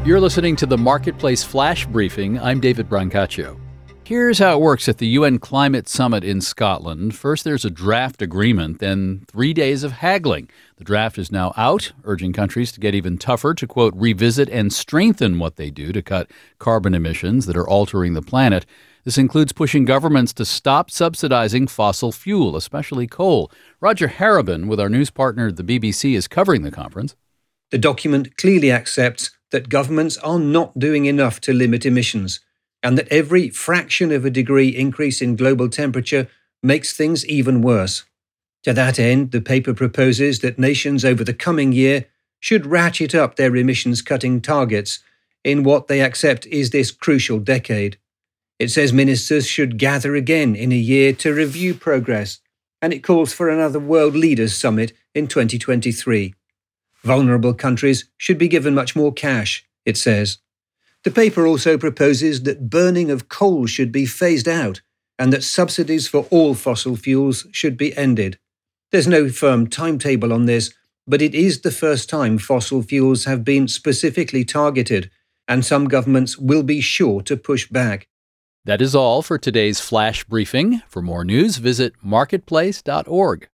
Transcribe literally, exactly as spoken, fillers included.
You're listening to the Marketplace Flash Briefing. I'm David Brancaccio. Here's how it works at the U N Climate Summit in Scotland. First, there's a draft agreement, then three days of haggling. The draft is now out, urging countries to get even tougher to, quote, revisit and strengthen what they do to cut carbon emissions that are altering the planet. This includes pushing governments to stop subsidizing fossil fuel, especially coal. Roger Harrabin, with our news partner, the B B C, is covering the conference. The document clearly accepts that governments are not doing enough to limit emissions, and that every fraction of a degree increase in global temperature makes things even worse. To that end, the paper proposes that nations over the coming year should ratchet up their emissions-cutting targets in what they accept is this crucial decade. It says ministers should gather again in a year to review progress, and it calls for another World Leaders Summit in twenty twenty-three. Vulnerable countries should be given much more cash, it says. The paper also proposes that burning of coal should be phased out and that subsidies for all fossil fuels should be ended. There's no firm timetable on this, but it is the first time fossil fuels have been specifically targeted, and some governments will be sure to push back. That is all for today's Flash Briefing. For more news, visit marketplace dot org.